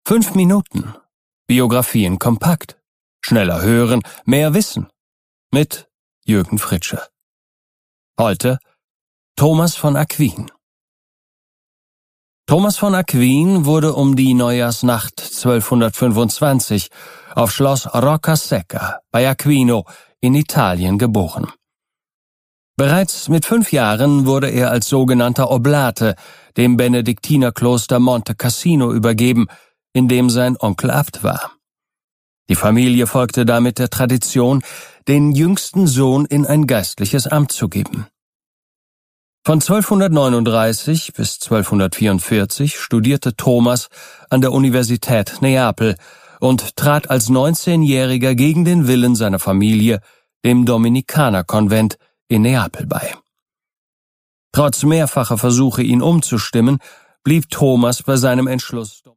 5 Minuten. Biografien kompakt. Schneller hören, mehr wissen. Mit Jürgen Fritzsche. Heute Thomas von Aquin. Thomas von Aquin wurde um die Neujahrsnacht 1225 auf Schloss Roccasecca bei Aquino in Italien geboren. Bereits mit 5 Jahren wurde er als sogenannter Oblate dem Benediktinerkloster Monte Cassino übergeben, in dem sein Onkel Abt war. Die Familie folgte damit der Tradition, den jüngsten Sohn in ein geistliches Amt zu geben. Von 1239 bis 1244 studierte Thomas an der Universität Neapel und trat als 19-Jähriger gegen den Willen seiner Familie dem Dominikanerkonvent in Neapel bei. Trotz mehrfacher Versuche, ihn umzustimmen, blieb Thomas bei seinem Entschluss.